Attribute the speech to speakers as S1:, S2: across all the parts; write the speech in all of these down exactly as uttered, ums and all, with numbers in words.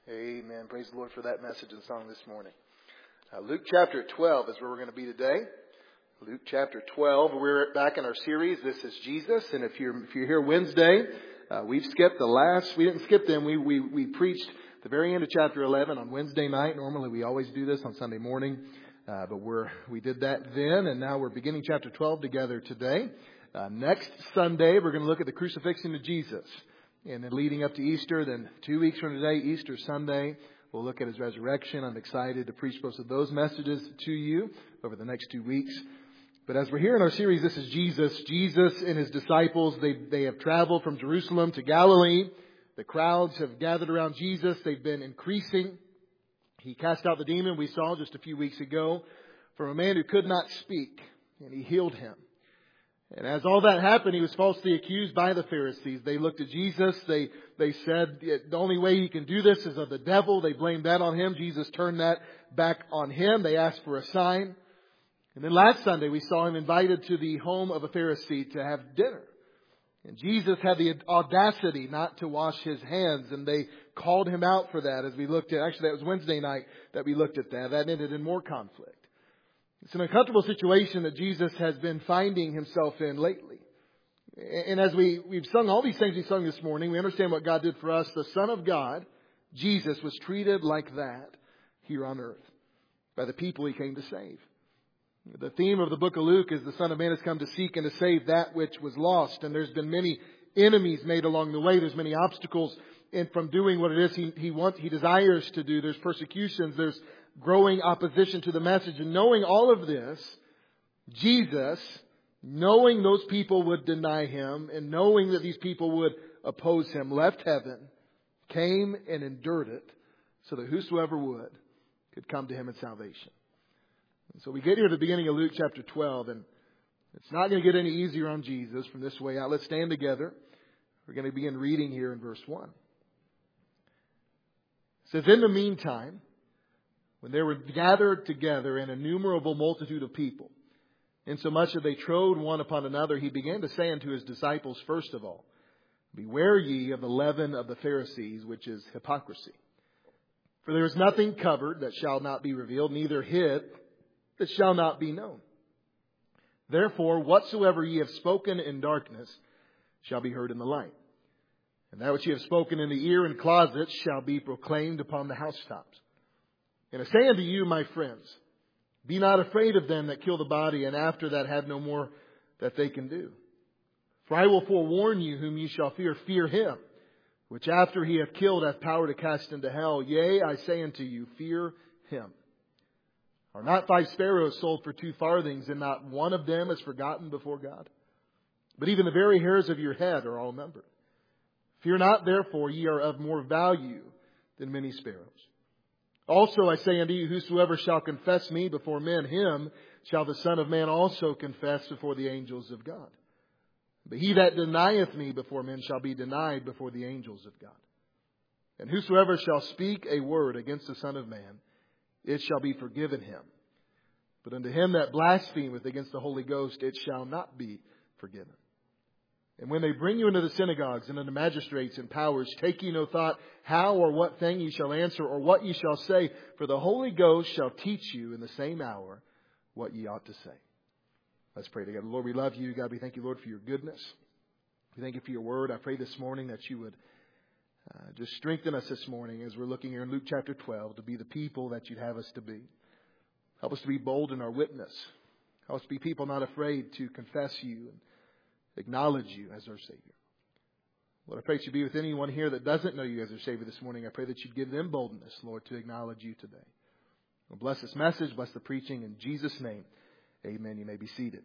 S1: Amen. Praise the Lord for that message and song this morning. Uh, Luke chapter twelve is where we're going to be today. Luke chapter twelve. We're back in our series. This is Jesus. And if you're if you're here Wednesday, uh, we've skipped the last. We didn't skip them. We we we preached the very end of chapter eleven on Wednesday night. Normally we always do this on Sunday morning, uh, but we're we did that then, and now we're beginning chapter twelve together today. Uh, next Sunday we're going to look at the crucifixion of Jesus. And then leading up to Easter, then two weeks from today, Easter Sunday, we'll look at His resurrection. I'm excited to preach both of those messages to you over the next two weeks. But as we're here in our series, this is Jesus. Jesus and His disciples, they, they have traveled from Jerusalem to Galilee. The crowds have gathered around Jesus. They've been increasing. He cast out the demon we saw just a few weeks ago from a man who could not speak, and He healed him. And as all that happened, He was falsely accused by the Pharisees. They looked at Jesus. They they said the only way He can do this is of the devil. They blamed that on Him. Jesus turned that back on Him. They asked for a sign. And then last Sunday, we saw Him invited to the home of a Pharisee to have dinner. And Jesus had the audacity not to wash His hands. And they called Him out for that as we looked at, actually that was Wednesday night that we looked at that. That ended in more conflict. It's an uncomfortable situation that Jesus has been finding Himself in lately. And as we, we've sung all these things we sung this morning, we understand what God did for us. The Son of God, Jesus, was treated like that here on earth by the people He came to save. The theme of the book of Luke is the Son of Man has come to seek and to save that which was lost. And there's been many enemies made along the way. There's many obstacles in from doing what it is He, he wants, He desires to do. There's persecutions. There's growing opposition to the message. And knowing all of this, Jesus, knowing those people would deny Him and knowing that these people would oppose Him, left heaven, came and endured it so that whosoever would could come to Him in salvation. And so we get here at the beginning of Luke chapter twelve, and it's not going to get any easier on Jesus from this way out. Let's stand together. We're going to begin reading here in verse one. It says, "In the meantime, when they were gathered together an innumerable multitude of people, insomuch that they trode one upon another, He began to say unto His disciples, first of all, Beware ye of the leaven of the Pharisees, which is hypocrisy. For there is nothing covered that shall not be revealed, neither hid that shall not be known. Therefore, whatsoever ye have spoken in darkness shall be heard in the light. And that which ye have spoken in the ear and closet shall be proclaimed upon the housetops. And I say unto you, my friends, be not afraid of them that kill the body, and after that have no more that they can do. For I will forewarn you whom ye shall fear. Fear him, which after he hath killed hath power to cast into hell. Yea, I say unto you, fear him. Are not five sparrows sold for two farthings, and not one of them is forgotten before God? But even the very hairs of your head are all numbered. Fear not, therefore, ye are of more value than many sparrows. Also I say unto you, whosoever shall confess me before men, him shall the Son of Man also confess before the angels of God. But he that denieth me before men shall be denied before the angels of God. And whosoever shall speak a word against the Son of Man, it shall be forgiven him. But unto him that blasphemeth against the Holy Ghost, it shall not be forgiven. And when they bring you into the synagogues and unto magistrates and powers, take ye no thought how or what thing ye shall answer or what ye shall say, for the Holy Ghost shall teach you in the same hour what ye ought to say." Let's pray together. Lord, we love you. God, we thank you, Lord, for your goodness. We thank you for your word. I pray this morning that you would uh, just strengthen us this morning as we're looking here in Luke chapter twelve to be the people that you'd have us to be. Help us to be bold in our witness. Help us to be people not afraid to confess you and acknowledge you as our Savior. Lord, I pray that you be with anyone here that doesn't know you as their Savior this morning. I pray that you'd give them boldness, Lord, to acknowledge you today. Lord, bless this message, bless the preaching. In Jesus' name, amen. You may be seated.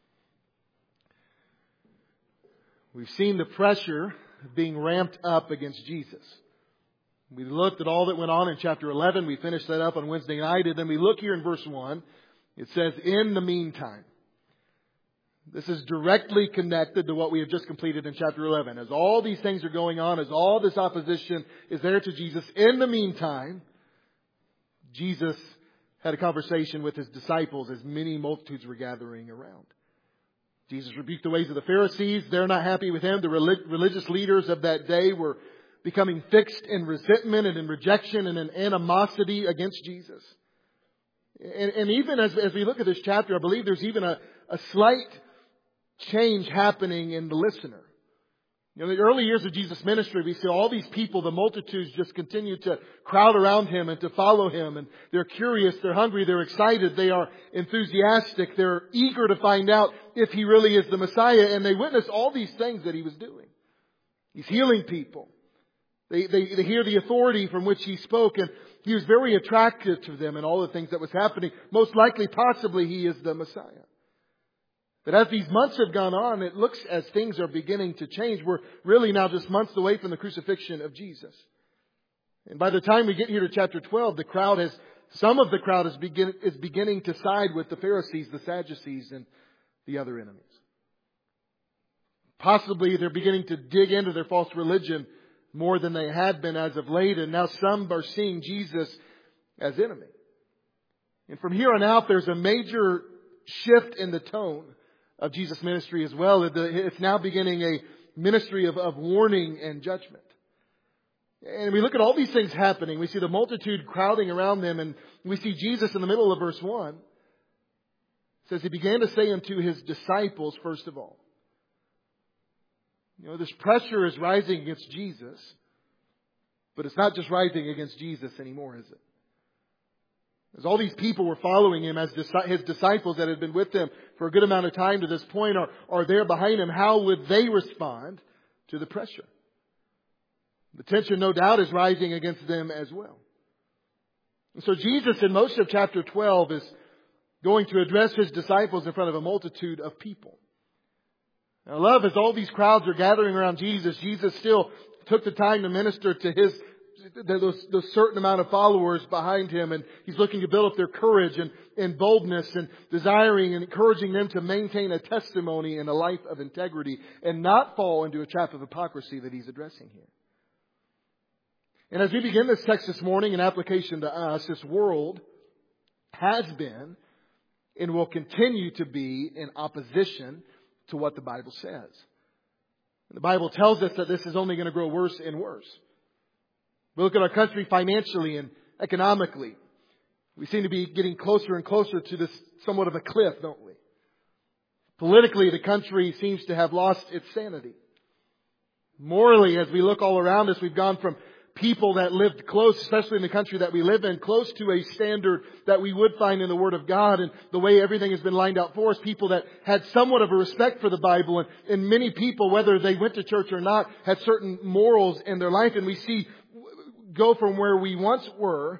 S1: We've seen the pressure being ramped up against Jesus. We looked at all that went on in chapter eleven. We finished that up on Wednesday night. And then we look here in verse one. It says, "In the meantime." This is directly connected to what we have just completed in chapter eleven. As all these things are going on, as all this opposition is there to Jesus, in the meantime, Jesus had a conversation with His disciples as many multitudes were gathering around. Jesus rebuked the ways of the Pharisees. They're not happy with Him. The religious leaders of that day were becoming fixed in resentment and in rejection and in animosity against Jesus. And, and even as, as we look at this chapter, I believe there's even a, a slight change happening in the listener. You know, in the early years of Jesus' ministry, we see all these people, the multitudes just continue to crowd around Him and to follow Him. And they're curious, they're hungry, they're excited, they are enthusiastic, they're eager to find out if He really is the Messiah. And they witness all these things that He was doing. He's healing people. They, they, they hear the authority from which He spoke, and He was very attractive to them in all the things that was happening. Most likely, possibly, He is the Messiah. But as these months have gone on, it looks as things are beginning to change. We're really now just months away from the crucifixion of Jesus. And by the time we get here to chapter twelve, the crowd has, some of the crowd is, begin, is beginning to side with the Pharisees, the Sadducees, and the other enemies. Possibly they're beginning to dig into their false religion more than they had been as of late. And now some are seeing Jesus as enemy. And from here on out, there's a major shift in the tone of Jesus' ministry as well. It's now beginning a ministry of, of warning and judgment. And we look at all these things happening. We see the multitude crowding around them, and we see Jesus in the middle of verse one. It says, He began to say unto His disciples, first of all. You know, this pressure is rising against Jesus, but it's not just rising against Jesus anymore, is it? As all these people were following Him as His disciples that had been with Him for a good amount of time to this point are, are there behind Him, how would they respond to the pressure? The tension, no doubt, is rising against them as well. And so Jesus, in most of chapter twelve, is going to address His disciples in front of a multitude of people. Now, I love as all these crowds are gathering around Jesus, Jesus still took the time to minister to His Those, those certain amount of followers behind Him, and He's looking to build up their courage and, and boldness and desiring and encouraging them to maintain a testimony and a life of integrity and not fall into a trap of hypocrisy that He's addressing here. And as we begin this text this morning in application to us, this world has been and will continue to be in opposition to what the Bible says. The Bible tells us that this is only going to grow worse and worse. We look at our country financially and economically. We seem to be getting closer and closer to this somewhat of a cliff, don't we? Politically, the country seems to have lost its sanity. Morally, as we look all around us, we've gone from people that lived close, especially in the country that we live in, close to a standard that we would find in the Word of God and the way everything has been lined out for us. People that had somewhat of a respect for the Bible, and, and many people, whether they went to church or not, had certain morals in their life. And we see go from where we once were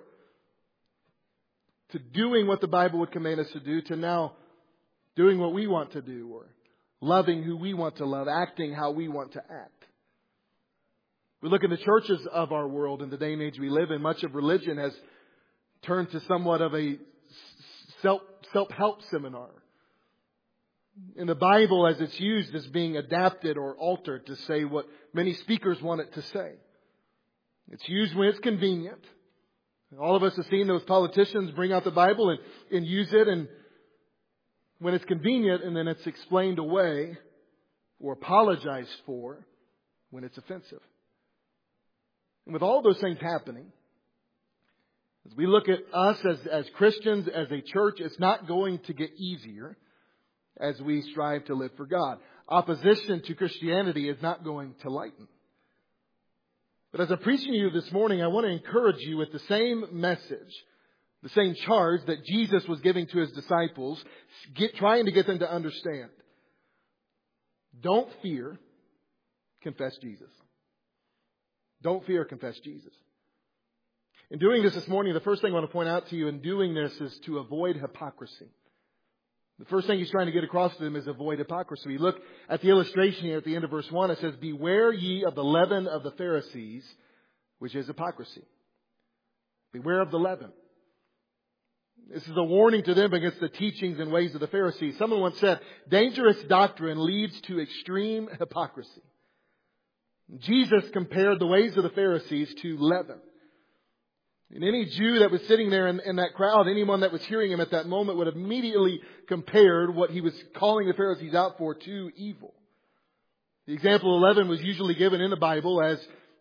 S1: to doing what the Bible would command us to do to now doing what we want to do, or loving who we want to love, acting how we want to act. We look at the churches of our world in the day and age we live in. Much of religion has turned to somewhat of a self, self-help seminar. And the Bible, as it's used, is being adapted or altered to say what many speakers want it to say. It's used when it's convenient. All of us have seen those politicians bring out the Bible and, and use it, and when it's convenient, and then it's explained away or apologized for when it's offensive. And with all those things happening, as we look at us as, as Christians, as a church, it's not going to get easier as we strive to live for God. Opposition to Christianity is not going to lighten. But as I'm preaching to you this morning, I want to encourage you with the same message, the same charge that Jesus was giving to His disciples, get, trying to get them to understand. Don't fear, confess Jesus. Don't fear, confess Jesus. In doing this this morning, the first thing I want to point out to you in doing this is to avoid hypocrisy. The first thing He's trying to get across to them is avoid hypocrisy. We look at the illustration here at the end of verse one. It says, beware ye of the leaven of the Pharisees, which is hypocrisy. Beware of the leaven. This is a warning to them against the teachings and ways of the Pharisees. Someone once said, dangerous doctrine leads to extreme hypocrisy. Jesus compared the ways of the Pharisees to leaven. And any Jew that was sitting there in, in that crowd, anyone that was hearing Him at that moment would have immediately compared what He was calling the Pharisees out for to evil. The example of leaven was usually given in the Bible as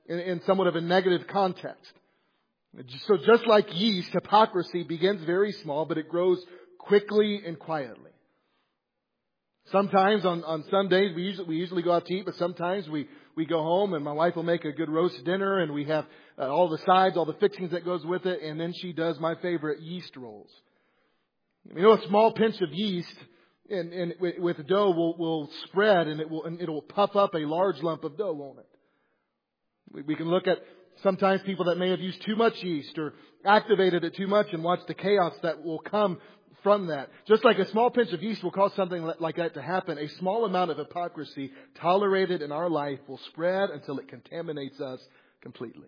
S1: in, in somewhat of a negative context. So just like yeast, hypocrisy begins very small, but it grows quickly and quietly. Sometimes on, on Sundays, we usually, we usually go out to eat, but sometimes we, we go home and my wife will make a good roast dinner and we have uh, all the sides, all the fixings that goes with it, and then she does my favorite yeast rolls. You know, a small pinch of yeast in, in, with, with dough will, will spread and it will, and it will puff up a large lump of dough, won't it? We, we can look at sometimes people that may have used too much yeast or activated it too much and watch the chaos that will come from that. Just like a small pinch of yeast will cause something like that to happen, a small amount of hypocrisy tolerated in our life will spread until it contaminates us completely.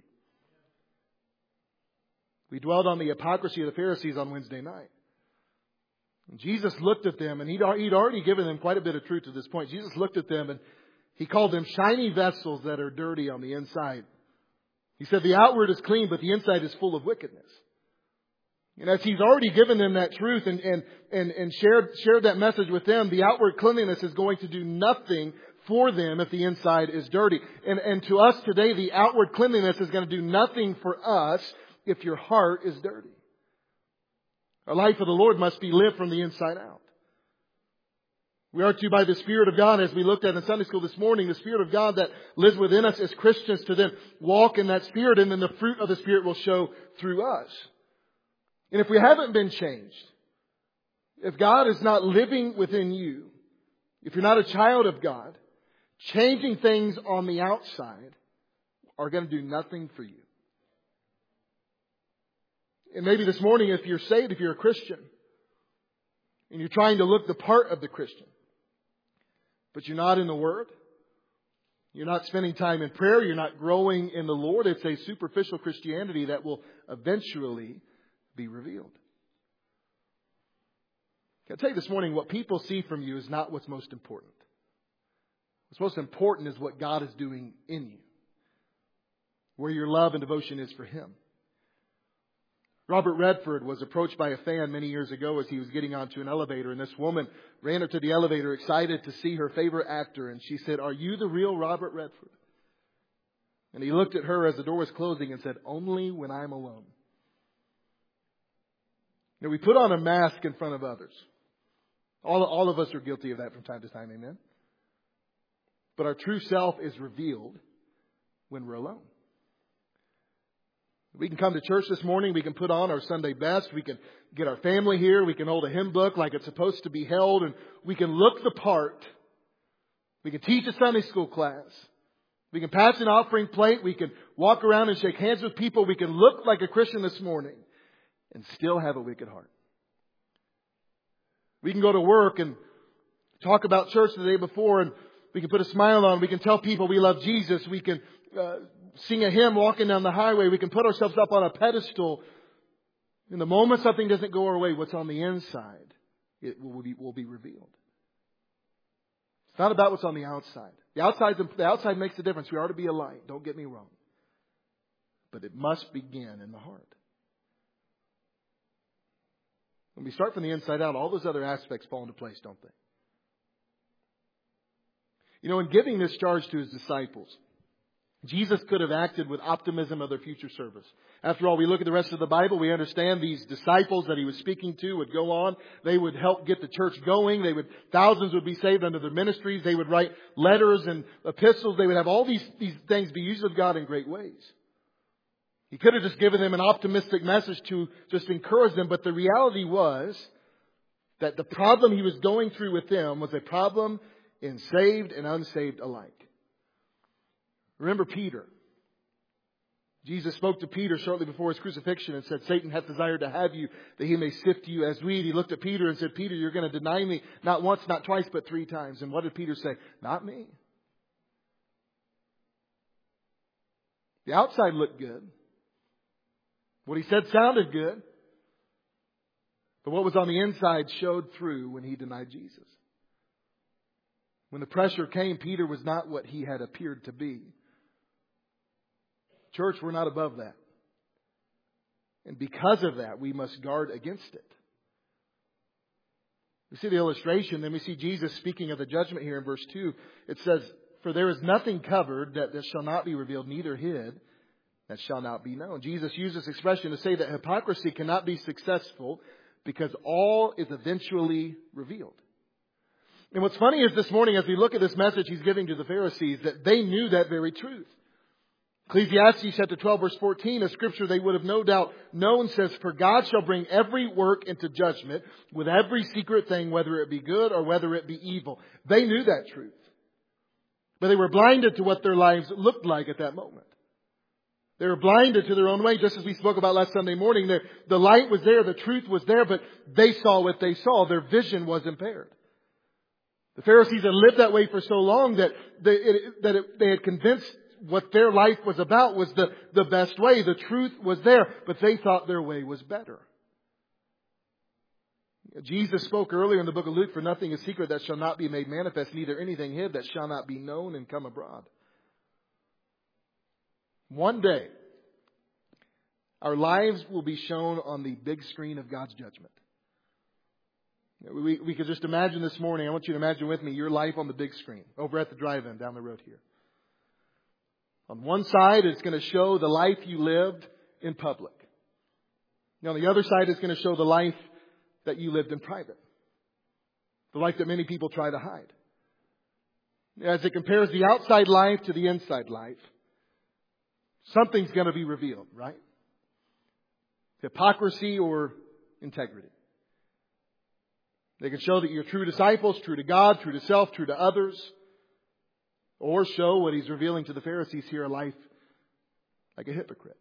S1: We dwelled on the hypocrisy of the Pharisees on Wednesday night. And Jesus looked at them, and he'd, he'd already given them quite a bit of truth to this point. Jesus looked at them and he called them shiny vessels that are dirty on the inside. He said the outward is clean, but the inside is full of wickedness. And as he's already given them that truth and, and, and, and shared, shared that message with them, the outward cleanliness is going to do nothing for them if the inside is dirty. And, and to us today, the outward cleanliness is going to do nothing for us if your heart is dirty. Our life of the Lord must be lived from the inside out. We are to, by the Spirit of God, as we looked at in Sunday school this morning, the Spirit of God that lives within us as Christians to then walk in that Spirit, and then the fruit of the Spirit will show through us. And if we haven't been changed, if God is not living within you, if you're not a child of God, changing things on the outside are going to do nothing for you. And maybe this morning, if you're saved, if you're a Christian, and you're trying to look the part of the Christian, but you're not in the Word, you're not spending time in prayer, you're not growing in the Lord, it's a superficial Christianity that will eventually be revealed. I'll tell you this morning, what people see from you is not what's most important. What's most important is what God is doing in you, where your love and devotion is for Him. Robert Redford was approached by a fan many years ago as he was getting onto an elevator, and this woman ran up to the elevator excited to see her favorite actor, and she said, "Are you the real Robert Redford?" And he looked at her as the door was closing and said, "Only when I'm alone." You know, we put on a mask in front of others. All, all of us are guilty of that from time to time, amen? But our true self is revealed when we're alone. We can come to church this morning. We can put on our Sunday best. We can get our family here. We can hold a hymn book like it's supposed to be held. And we can look the part. We can teach a Sunday school class. We can pass an offering plate. We can walk around and shake hands with people. We can look like a Christian this morning and still have a wicked heart. We can go to work and talk about church the day before, and we can put a smile on. We can tell people we love Jesus. We can uh, sing a hymn walking down the highway. We can put ourselves up on a pedestal. In the moment something doesn't go our way, what's on the inside, it will be, will be revealed. It's not about what's on the outside. The outside, the outside makes a difference. We are to be a light. Don't get me wrong. But it must begin in the heart. When we start from the inside out, all those other aspects fall into place, don't they? You know, in giving this charge to His disciples, Jesus could have acted with optimism of their future service. After all, we look at the rest of the Bible, we understand these disciples that He was speaking to would go on. They would help get the church going. They would, thousands would be saved under their ministries. They would write letters and epistles. They would have all these, these things be used of God in great ways. He could have just given them an optimistic message to just encourage them. But the reality was that the problem He was going through with them was a problem in saved and unsaved alike. Remember Peter. Jesus spoke to Peter shortly before His crucifixion and said, "Satan hath desired to have you, that he may sift you as wheat." He looked at Peter and said, "Peter, you're going to deny me not once, not twice, but three times." And what did Peter say? "Not me." The outside looked good. What he said sounded good. But what was on the inside showed through when he denied Jesus. When the pressure came, Peter was not what he had appeared to be. Church, we're not above that. And because of that, we must guard against it. We see the illustration, then we see Jesus speaking of the judgment here in verse two. It says, for there is nothing covered that, that shall not be revealed, neither hid that shall not be known. Jesus used this expression to say that hypocrisy cannot be successful because all is eventually revealed. And what's funny is this morning, as we look at this message He's giving to the Pharisees, that they knew that very truth. Ecclesiastes chapter twelve, verse fourteen, a scripture they would have no doubt known, says, "For God shall bring every work into judgment with every secret thing, whether it be good or whether it be evil." They knew that truth. But they were blinded to what their lives looked like at that moment. They were blinded to their own way, just as we spoke about last Sunday morning. The, the light was there, the truth was there, but they saw what they saw. Their vision was impaired. The Pharisees had lived that way for so long that they, it, that it, they had convinced what their life was about was the, the best way. The truth was there, but they thought their way was better. Jesus spoke earlier in the book of Luke, "For nothing is secret that shall not be made manifest, neither anything hid that shall not be known and come abroad." One day, our lives will be shown on the big screen of God's judgment. We, we could just imagine this morning, I want you to imagine with me your life on the big screen over at the drive-in down the road here. On one side, it's going to show the life you lived in public. And on the other side, it's going to show the life that you lived in private. The life that many people try to hide. As it compares the outside life to the inside life, something's going to be revealed, right? Hypocrisy or integrity. They can show that you're true disciples, true to God, true to self, true to others. Or show what He's revealing to the Pharisees here, a life like a hypocrite.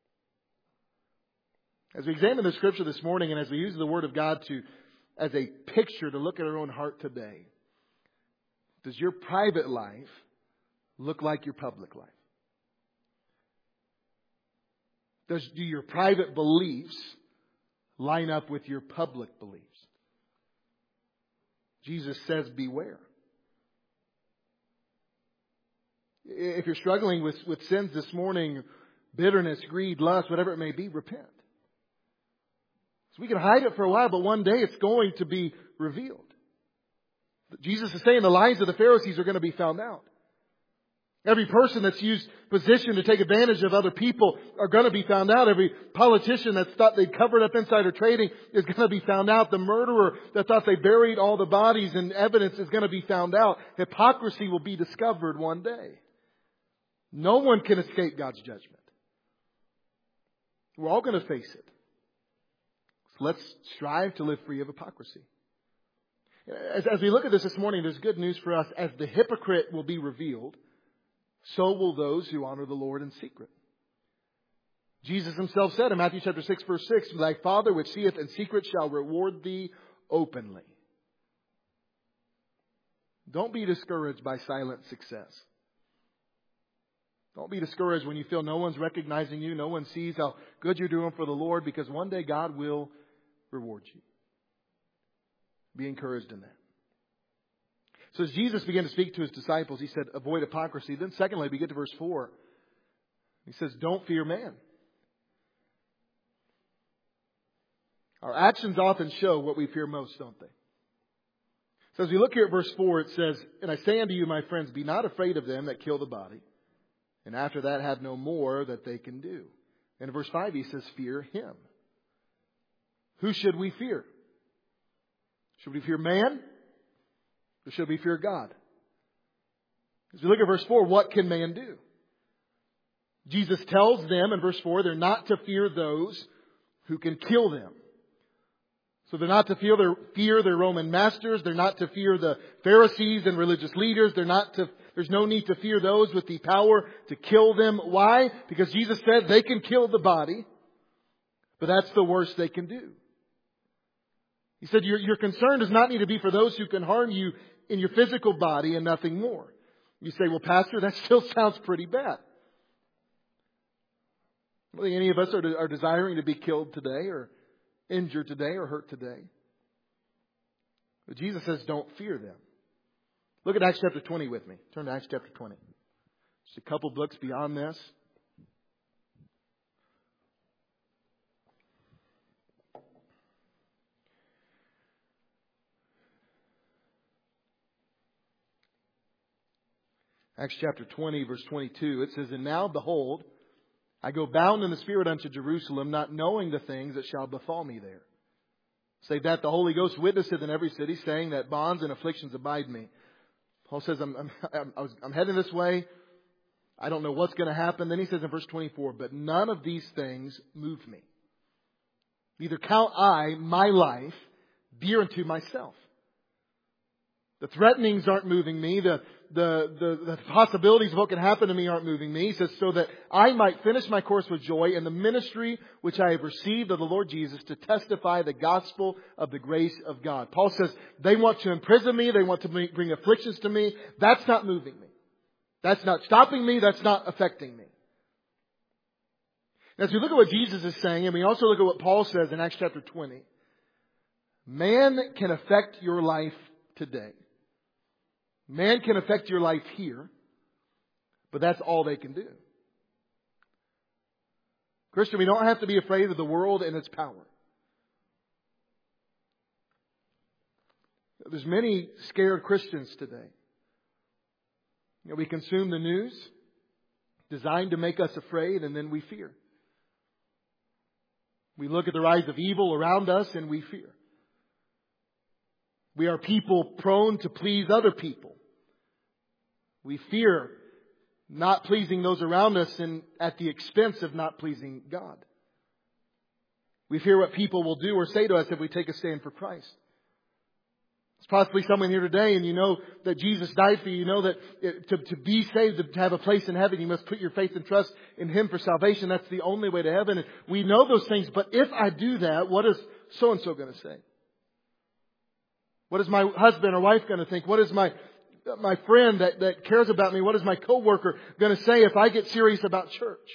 S1: As we examine the Scripture this morning and as we use the Word of God to as a picture to look at our own heart today, does your private life look like your public life? Does do your private beliefs line up with your public beliefs? Jesus says, beware. If you're struggling with, with sins this morning, bitterness, greed, lust, whatever it may be, repent. So we can hide it for a while, but one day it's going to be revealed. Jesus is saying the lies of the Pharisees are going to be found out. Every person that's used position to take advantage of other people are going to be found out. Every politician that's thought they'd covered up insider trading is going to be found out. The murderer that thought they buried all the bodies and evidence is going to be found out. Hypocrisy will be discovered one day. No one can escape God's judgment. We're all going to face it. So let's strive to live free of hypocrisy. As, as we look at this this morning, there's good news for us. As the hypocrite will be revealed, so will those who honor the Lord in secret. Jesus Himself said in Matthew chapter six, verse six, "Thy Father which seeth in secret shall reward thee openly." Don't be discouraged by silent success. Don't be discouraged when you feel no one's recognizing you, no one sees how good you're doing for the Lord, because one day God will reward you. Be encouraged in that. So as Jesus began to speak to His disciples, He said, avoid hypocrisy. Then secondly, we get to verse four. He says, don't fear man. Our actions often show what we fear most, don't they? So as we look here at verse four, it says, "And I say unto you, my friends, be not afraid of them that kill the body, and after that have no more that they can do." And in verse five, He says, fear Him. Who should we fear? Should we fear man? Or should we fear God? As we look at verse four, what can man do? Jesus tells them in verse four, they're not to fear those who can kill them. So they're not to fear their, fear their Roman masters. They're not to fear the Pharisees and religious leaders. They're not to, there's no need to fear those with the power to kill them. Why? Because Jesus said they can kill the body, but that's the worst they can do. He said your, your concern does not need to be for those who can harm you in your physical body and nothing more. You say, well, Pastor, that still sounds pretty bad. I don't think any of us are, de- are desiring to be killed today or injured today or hurt today. But Jesus says, don't fear them. Look at Acts chapter twenty with me. Turn to Acts chapter twenty. Just a couple books beyond this. Acts chapter twenty, verse twenty-two, it says, "And now, behold, I go bound in the Spirit unto Jerusalem, not knowing the things that shall befall me there. Save that the Holy Ghost witnesseth in every city, saying that bonds and afflictions abide me." Paul says, I'm, I'm, I'm, I was, I'm heading this way. I don't know what's going to happen. Then he says in verse twenty-four, "But none of these things move me. Neither count I my life dear unto myself." The threatenings aren't moving me. The, the, the, the possibilities of what can happen to me aren't moving me. He says, "So that I might finish my course with joy in the ministry which I have received of the Lord Jesus to testify the gospel of the grace of God." Paul says, they want to imprison me. They want to bring afflictions to me. That's not moving me. That's not stopping me. That's not affecting me. As we look at what Jesus is saying, and we also look at what Paul says in Acts chapter twenty, man can affect your life today. Man can affect your life here, but that's all they can do. Christian, we don't have to be afraid of the world and its power. There's many scared Christians today. You know, we consume the news designed to make us afraid, and then we fear. We look at the rise of evil around us and we fear. We are people prone to please other people. We fear not pleasing those around us and at the expense of not pleasing God. We fear what people will do or say to us if we take a stand for Christ. There's possibly someone here today and you know that Jesus died for you. You know that it, to, to be saved, to have a place in heaven, you must put your faith and trust in Him for salvation. That's the only way to heaven. And we know those things. But if I do that, what is so-and-so going to say? What is my husband or wife going to think? What is my my friend that, that cares about me? What is my coworker going to say if I get serious about church?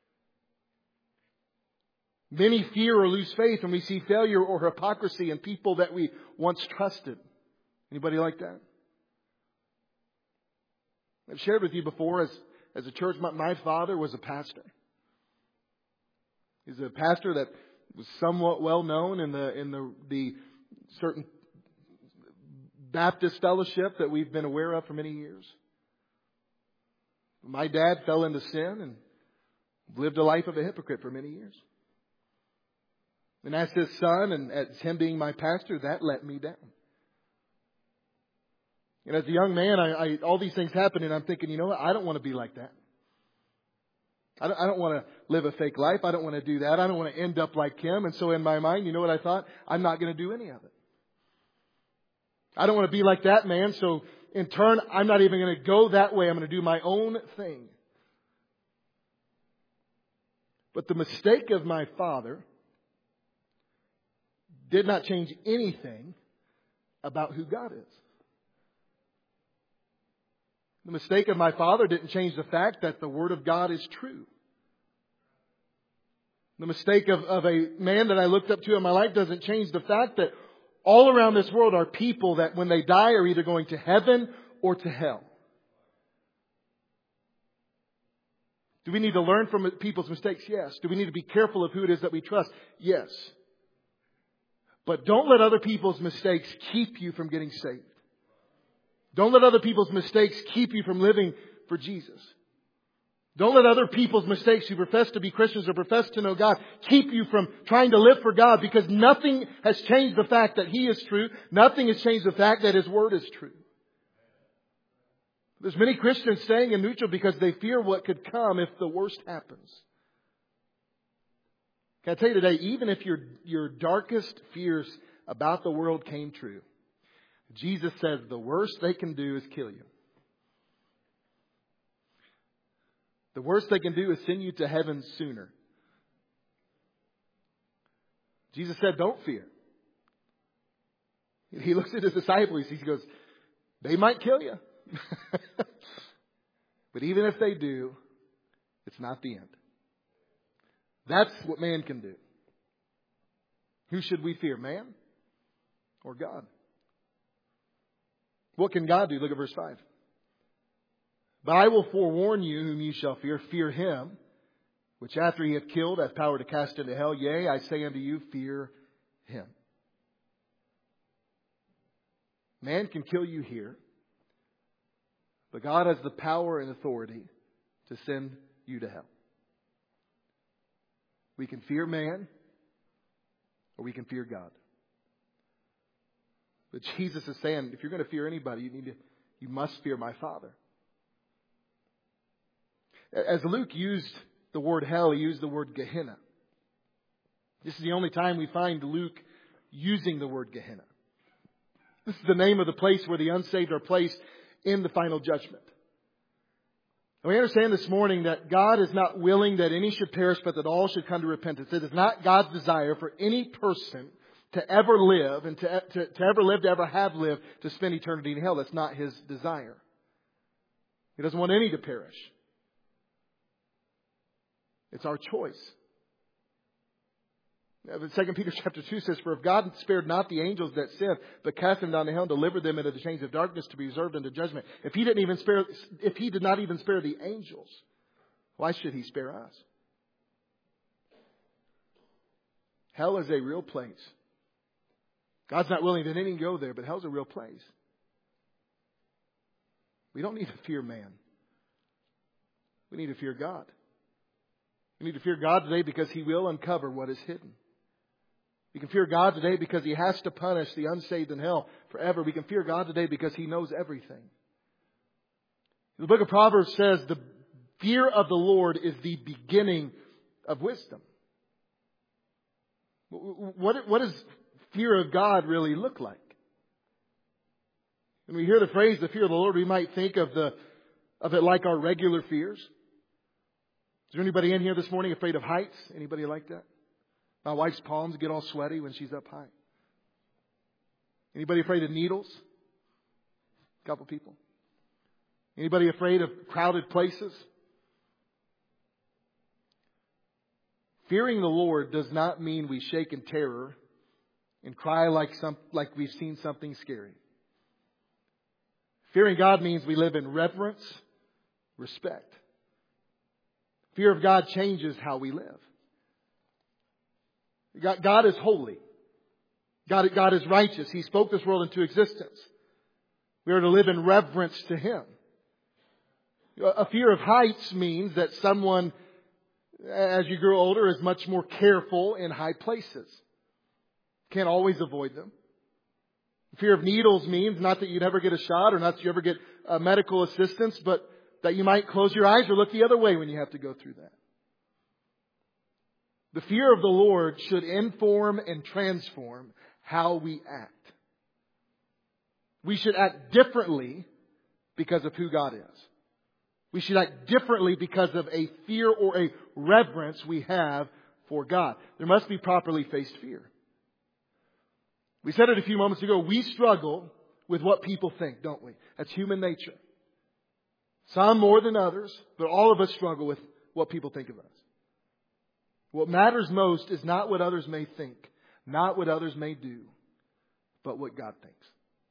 S1: Many fear or lose faith when we see failure or hypocrisy in people that we once trusted. Anybody like that? I've shared with you before as, as a church, my, my father was a pastor. He's a pastor that was somewhat well known in the in the, the certain Baptist fellowship that we've been aware of for many years. My dad fell into sin and lived a life of a hypocrite for many years. And as his son and as him being my pastor, that let me down. And as a young man, I, I all these things happen and I'm thinking, you know what? I don't want to be like that. I don't, I don't want to live a fake life. I don't want to do that. I don't want to end up like him. And so in my mind, you know what I thought? I'm not going to do any of it. I don't want to be like that man. So in turn, I'm not even going to go that way. I'm going to do my own thing. But the mistake of my father did not change anything about who God is. The mistake of my father didn't change the fact that the Word of God is true. The mistake of, of a man that I looked up to in my life doesn't change the fact that all around this world are people that when they die are either going to heaven or to hell. Do we need to learn from people's mistakes? Yes. Do we need to be careful of who it is that we trust? Yes. But don't let other people's mistakes keep you from getting saved. Don't let other people's mistakes keep you from living for Jesus. Don't let other people's mistakes who profess to be Christians or profess to know God keep you from trying to live for God, because nothing has changed the fact that He is true. Nothing has changed the fact that His Word is true. There's many Christians staying in neutral because they fear what could come if the worst happens. Can I tell you today, even if your, your darkest fears about the world came true, Jesus says the worst they can do is kill you. The worst they can do is send you to heaven sooner. Jesus said, don't fear. He looks at His disciples. He goes, they might kill you. But even if they do, it's not the end. That's what man can do. Who should we fear, man or God? What can God do? Look at verse five. But I will forewarn you whom you shall fear. Fear Him, which after He hath killed hath power to cast into hell. Yea, I say unto you, fear Him. Man can kill you here. But God has the power and authority to send you to hell. We can fear man, or we can fear God. But Jesus is saying, if you're going to fear anybody, you need to, you must fear my Father. As Luke used the word hell, he used the word Gehenna. This is the only time we find Luke using the word Gehenna. This is the name of the place where the unsaved are placed in the final judgment. And we understand this morning that God is not willing that any should perish, but that all should come to repentance. It is not God's desire for any person to ever live and to, to, to ever live, to ever have lived, to spend eternity in hell. That's not His desire. He doesn't want any to perish. It's our choice. Second Peter chapter two says, "For if God spared not the angels that sinned, but cast them down to hell and delivered them into the chains of darkness to be reserved unto judgment. If He didn't even spare, if He did not even spare the angels, why should He spare us?" Hell is a real place. God's not willing that any go there, but hell's a real place. We don't need to fear man. We need to fear God. We need to fear God today because He will uncover what is hidden. We can fear God today because He has to punish the unsaved in hell forever. We can fear God today because He knows everything. The book of Proverbs says the fear of the Lord is the beginning of wisdom. What, what does fear of God really look like? When we hear the phrase, the fear of the Lord, we might think of the of it like our regular fears. Is there anybody in here this morning afraid of heights? Anybody like that? My wife's palms get all sweaty when she's up high. Anybody afraid of needles? A couple people. Anybody afraid of crowded places? Fearing the Lord does not mean we shake in terror and cry like some like we've seen something scary. Fearing God means we live in reverence, respect. Fear of God changes how we live. God, God is holy. God, God is righteous. He spoke this world into existence. We are to live in reverence to Him. A fear of heights means that someone, as you grow older, is much more careful in high places. Can't always avoid them. Fear of needles means not that you never get a shot or not that you ever get uh, medical assistance, but that you might close your eyes or look the other way when you have to go through that. The fear of the Lord should inform and transform how we act. We should act differently because of who God is. We should act differently because of a fear or a reverence we have for God. There must be properly faced fear. We said it a few moments ago. We struggle with what people think, don't we? That's human nature. Some more than others, but all of us struggle with what people think of us. What matters most is not what others may think, not what others may do, but what God thinks.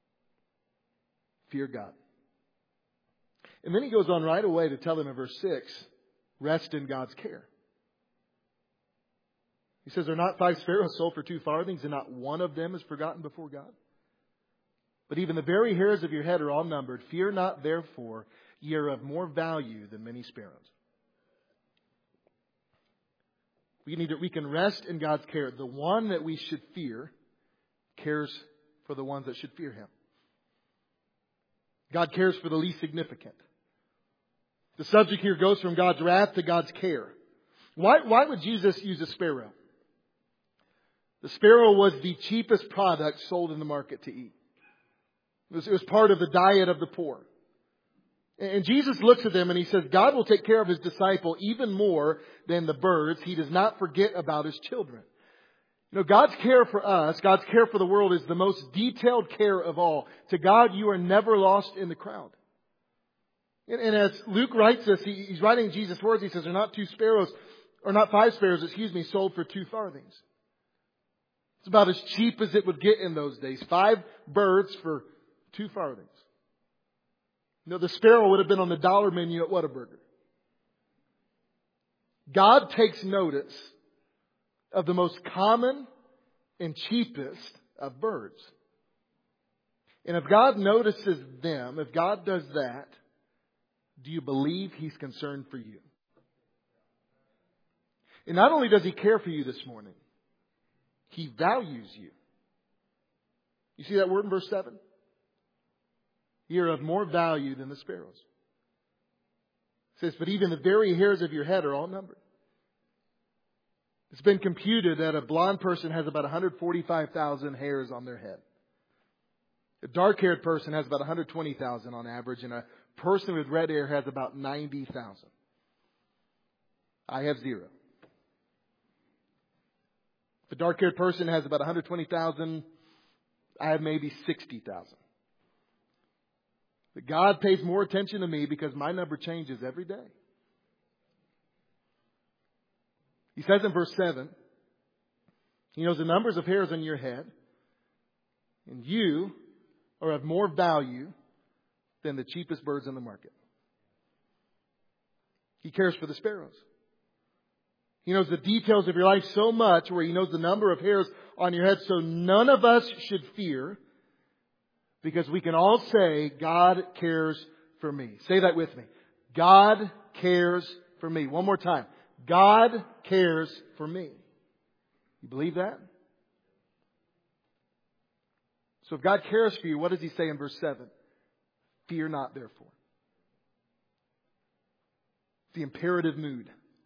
S1: Fear God. And then he goes on right away to tell them in verse six, rest in God's care. He says, "Are not five sparrows sold for two farthings, and not one of them is forgotten before God? But even the very hairs of your head are all numbered. Fear not, therefore, ye are of more value than many sparrows." We need to, we can rest in God's care. The one that we should fear cares for the ones that should fear Him. God cares for the least significant. The subject here goes from God's wrath to God's care. Why, why would Jesus use a sparrow? The sparrow was the cheapest product sold in the market to eat. It was, it was part of the diet of the poor. And Jesus looks at them and He says, God will take care of His disciple even more than the birds. He does not forget about His children. You know, God's care for us, God's care for the world is the most detailed care of all. To God, you are never lost in the crowd. And, and as Luke writes this, he, he's writing Jesus' words. He says, "Are not two sparrows, or not five sparrows, excuse me, sold for two farthings?" It's about as cheap as it would get in those days. Five birds for two farthings. You know, the sparrow would have been on the dollar menu at Whataburger. God takes notice of the most common and cheapest of birds. And if God notices them, if God does that, Do you believe He's concerned for you? And not only does He care for you this morning, He values you. You see that word in verse seven? You're of more value than the sparrows. It says, but even the very hairs of your head are all numbered. It's been computed that a blonde person has about one hundred forty-five thousand hairs on their head. A dark-haired person has about one hundred twenty thousand on average, and a person with red hair has about ninety thousand. I have zero. If a dark-haired person has about one hundred twenty thousand, I have maybe sixty thousand. But God pays more attention to me because my number changes every day. He says in verse seven, He knows the numbers of hairs on your head, and you are of more value than the cheapest birds in the market. He cares for the sparrows. He knows the details of your life so much where He knows the number of hairs on your head. So none of us should fear, because we can all say, God cares for me. Say that with me. God cares for me. One more time. God cares for me. You believe that? So if God cares for you, what does He say in verse seven? Fear not, therefore. The imperative mood.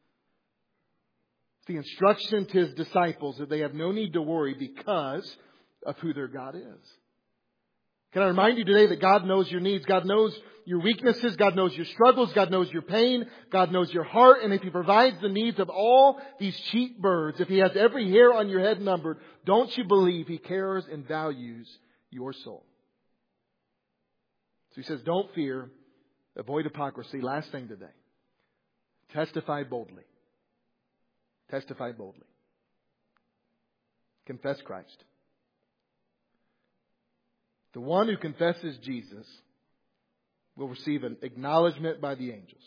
S1: The instruction to His disciples that they have no need to worry because of who their God is. Can I remind you today that God knows your needs. God knows your weaknesses. God knows your struggles. God knows your pain. God knows your heart. And if He provides the needs of all these cheap birds, if He has every hair on your head numbered, don't you believe He cares and values your soul? So He says, don't fear. Avoid hypocrisy. Last thing today. Testify boldly. Testify boldly. Confess Christ. The one who confesses Jesus will receive an acknowledgement by the angels.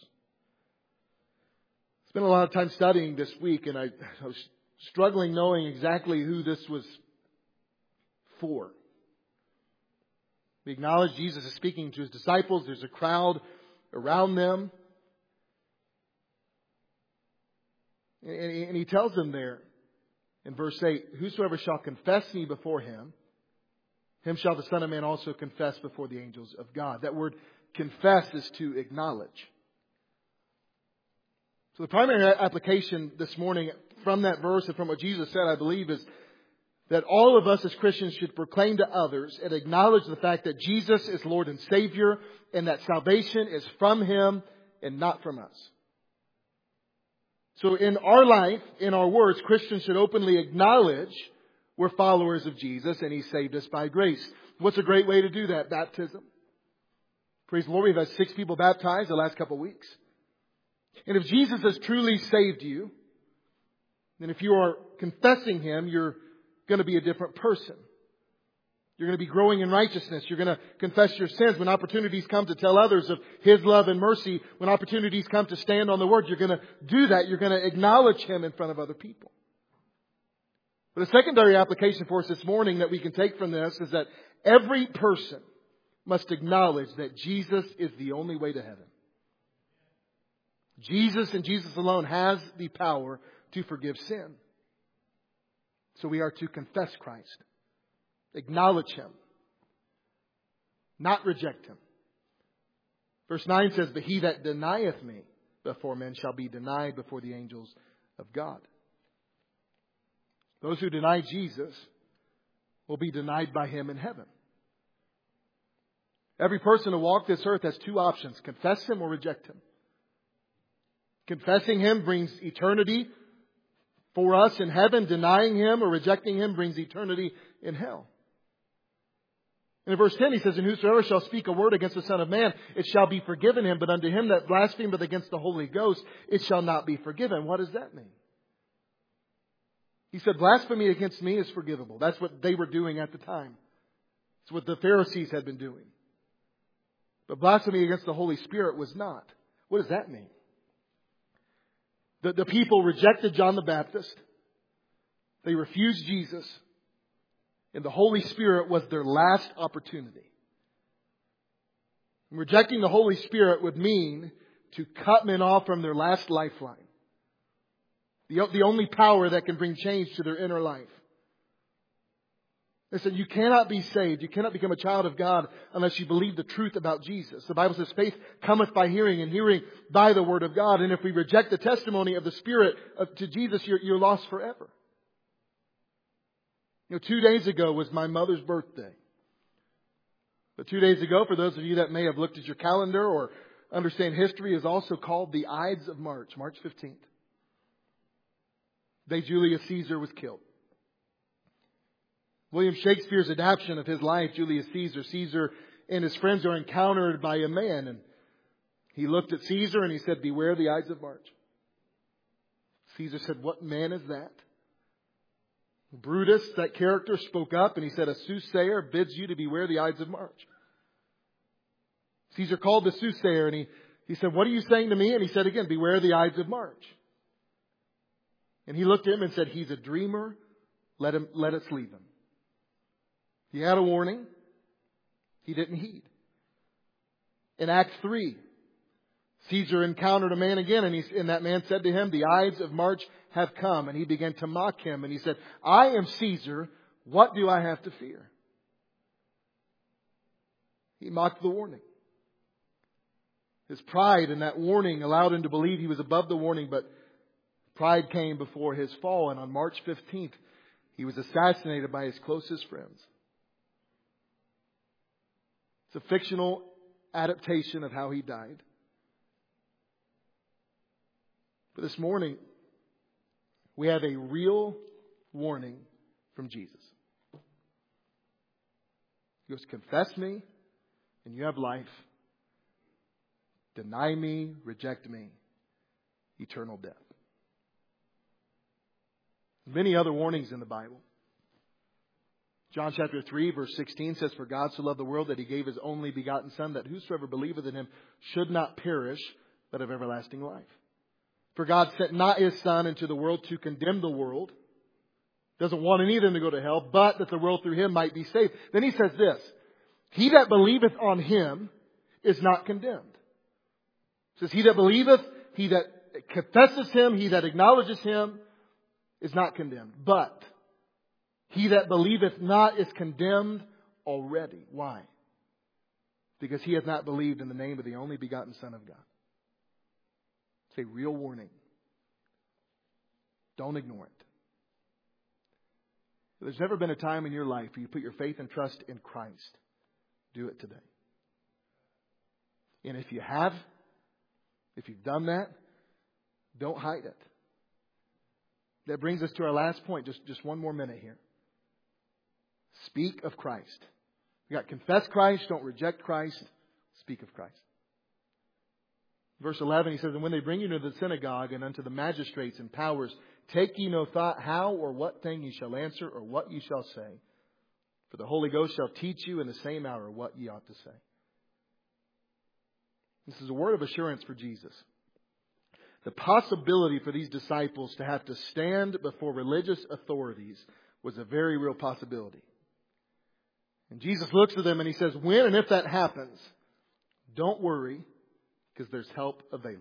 S1: I spent a lot of time studying this week, and I, I was struggling knowing exactly who this was for. We acknowledge Jesus is speaking to His disciples. There's a crowd around them. And He tells them there in verse eight, whosoever shall confess me before Him, him shall the Son of Man also confess before the angels of God. That word confess is to acknowledge. So the primary application this morning from that verse and from what Jesus said, I believe, is that all of us as Christians should proclaim to others and acknowledge the fact that Jesus is Lord and Savior, and that salvation is from Him and not from us. So in our life, in our words, Christians should openly acknowledge we're followers of Jesus and He saved us by grace. What's a great way to do that? Baptism. Praise the Lord, we've had six people baptized the last couple of weeks. And if Jesus has truly saved you, then if you are confessing Him, you're going to be a different person. You're going to be growing in righteousness. You're going to confess your sins. When opportunities come to tell others of His love and mercy, when opportunities come to stand on the Word, you're going to do that. You're going to acknowledge Him in front of other people. But a secondary application for us this morning that we can take from this is that every person must acknowledge that Jesus is the only way to heaven. Jesus and Jesus alone has the power to forgive sin. So we are to confess Christ. Acknowledge Him. Not reject Him. Verse nine says, but he that denieth me before men shall be denied before the angels of God. Those who deny Jesus will be denied by Him in heaven. Every person who walks this earth has two options: confess Him or reject Him. Confessing Him brings eternity for us in heaven. Denying Him or rejecting Him brings eternity in hell. And in verse ten He says, and whosoever shall speak a word against the Son of Man, it shall be forgiven him. But unto him that blasphemeth against the Holy Ghost, it shall not be forgiven. What does that mean? He said, blasphemy against me is forgivable. That's what they were doing at the time. It's what the Pharisees had been doing. But blasphemy against the Holy Spirit was not. What does that mean? The, the people rejected John the Baptist. They refused Jesus. And the Holy Spirit was their last opportunity. Rejecting the Holy Spirit would mean to cut men off from their last lifeline. The, the only power that can bring change to their inner life. Listen, you cannot be saved. You cannot become a child of God unless you believe the truth about Jesus. The Bible says faith cometh by hearing, and hearing by the Word of God. And if we reject the testimony of the Spirit of, to Jesus, you're, you're lost forever. You know, two days ago was my mother's birthday. But two days ago, for those of you that may have looked at your calendar or understand history, is also called the Ides of March, March fifteenth. The day Julius Caesar was killed. William Shakespeare's adaptation of his life, Julius Caesar, Caesar and his friends are encountered by a man. And he looked at Caesar and he said, "Beware the Ides of March." Caesar said, "What man is that?" Brutus, that character, spoke up and he said, "A soothsayer bids you to beware the Ides of March." Caesar called the soothsayer and he, he said, "What are you saying to me?" And he said again, "Beware the Ides of March." And he looked at him and said, "He's a dreamer. Let him, let us leave him." He had a warning. He didn't heed. In Acts three, Caesar encountered a man again, and, he, and that man said to him, "The Ides of March have come." And he began to mock him, and he said, "I am Caesar. What do I have to fear?" He mocked the warning. His pride in that warning allowed him to believe he was above the warning, but pride came before his fall, and on March fifteenth, he was assassinated by his closest friends. It's a fictional adaptation of how he died. But this morning, we have a real warning from Jesus. He goes, "Confess me, and you have life. Deny me, reject me, eternal death." Many other warnings in the Bible. John chapter three verse sixteen says, "For God so loved the world that He gave His only begotten Son, that whosoever believeth in Him should not perish, but have everlasting life. For God sent not His Son into the world to condemn the world." Doesn't want any of them to go to hell, but that the world through Him might be saved. Then He says this, "He that believeth on Him is not condemned." It says, "He that believeth, he that confesses Him, he that acknowledges Him is not condemned. But he that believeth not is condemned already." Why? Because he has not believed in the name of the only begotten Son of God. It's a real warning. Don't ignore it. There's never been a time in your life where you put your faith and trust in Christ. Do it today. And if you have, if you've done that, don't hide it. That brings us to our last point. Just, just one more minute here. Speak of Christ. You got confess Christ, don't reject Christ. Speak of Christ. Verse eleven, he says, "And when they bring you to the synagogue and unto the magistrates and powers, take ye no thought how or what thing ye shall answer or what ye shall say. For the Holy Ghost shall teach you in the same hour what ye ought to say." This is a word of assurance for Jesus. The possibility for these disciples to have to stand before religious authorities was a very real possibility. And Jesus looks at them and He says, when and if that happens, don't worry, because there's help available.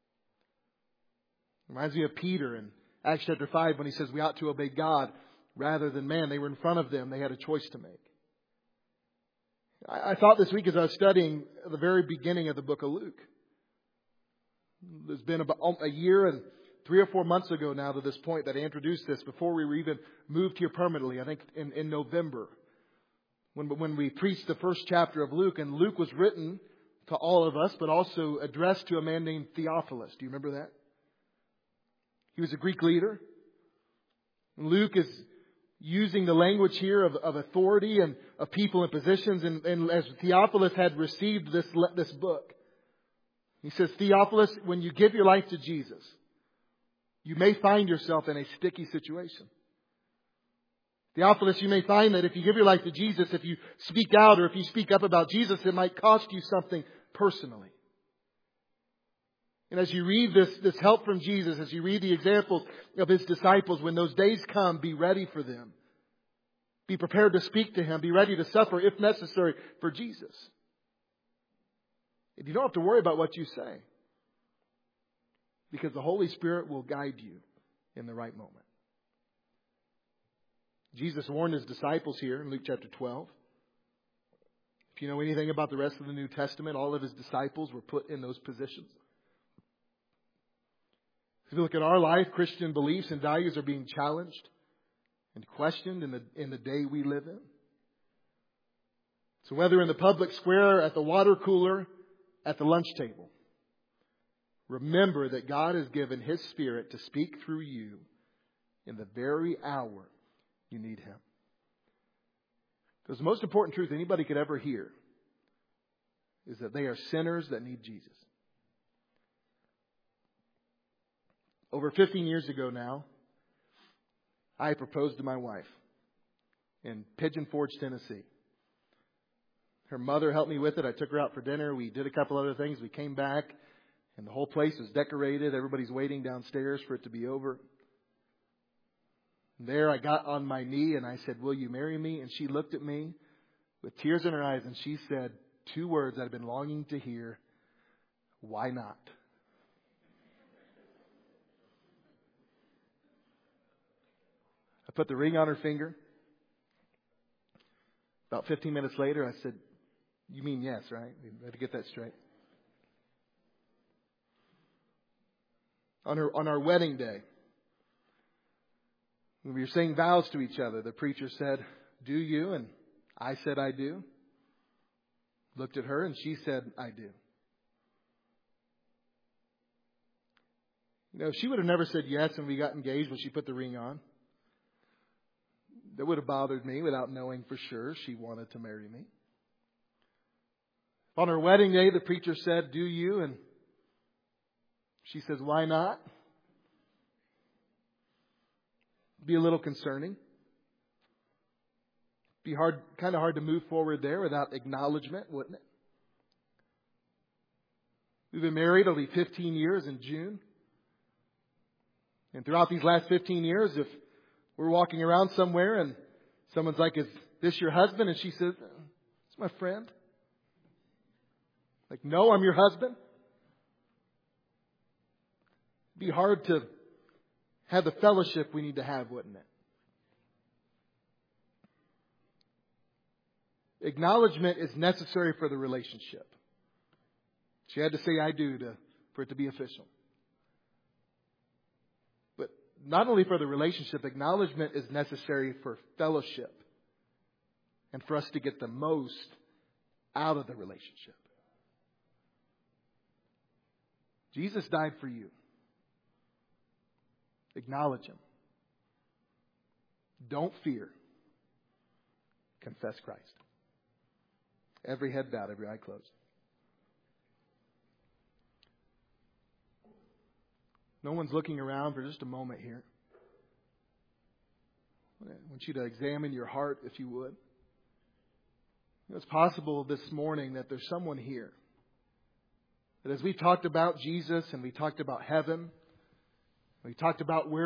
S1: Reminds me of Peter in Acts chapter five when he says we ought to obey God rather than man. They were in front of them. They had a choice to make. I, I thought this week as I was studying the very beginning of the book of Luke. There's been about a year and three or four months ago now to this point that I introduced this before we were even moved here permanently. I think in, in November when, when we preached the first chapter of Luke. And Luke was written to all of us, but also addressed to a man named Theophilus. Do you remember that? He was a Greek leader. Luke is using the language here of, of authority and of people in positions. And, and as Theophilus had received this, this book, he says, "Theophilus, when you give your life to Jesus, you may find yourself in a sticky situation. Theophilus, you may find that if you give your life to Jesus, if you speak out or if you speak up about Jesus, it might cost you something personally. And as you read this, this help from Jesus, as you read the examples of His disciples, when those days come, be ready for them. Be prepared to speak to Him. Be ready to suffer, if necessary, for Jesus." You don't have to worry about what you say, because the Holy Spirit will guide you in the right moment. Jesus warned His disciples here in Luke chapter twelve. If you know anything about the rest of the New Testament, all of His disciples were put in those positions. If you look at our life, Christian beliefs and values are being challenged and questioned in the, in the day we live in. So whether in the public square, at the water cooler, at the lunch table, remember that God has given His Spirit to speak through you in the very hour you need Him. Because the most important truth anybody could ever hear is that they are sinners that need Jesus. Over fifteen years ago now, I proposed to my wife in Pigeon Forge, Tennessee. Her mother helped me with it. I took her out for dinner. We did a couple other things. We came back, and the whole place was decorated. Everybody's waiting downstairs for it to be over. There I got on my knee and I said, "Will you marry me?" And she looked at me with tears in her eyes and she said two words I'd been longing to hear: "Why not?" I put the ring on her finger. About fifteen minutes later, I said, "You mean yes, right?" We had to get that straight. On her, on our wedding day, when we were saying vows to each other, the preacher said, "Do you?" And I said, "I do." Looked at her and she said, "I do." You know, if she would have never said yes when we got engaged, when she put the ring on, that would have bothered me without knowing for sure she wanted to marry me. On her wedding day, the preacher said, "Do you?" And she says, "Why not?" Be a little concerning. Be hard, kind of hard to move forward there without acknowledgement, wouldn't it? We've been married only fifteen years in June. And throughout these last fifteen years, if we're walking around somewhere and someone's like, "Is this your husband?" And she says, "It's my friend." Like, "No, I'm your husband." It'd be hard to have the fellowship we need to have, wouldn't it? Acknowledgement is necessary for the relationship. She had to say "I do" to, for it to be official. But not only for the relationship, acknowledgement is necessary for fellowship and for us to get the most out of the relationship. Jesus died for you. Acknowledge Him. Don't fear. Confess Christ. Every head bowed, every eye closed. No one's looking around for just a moment here. I want you to examine your heart, if you would. It's possible this morning that there's someone here that as we talked about Jesus and we talked about heaven, we talked about where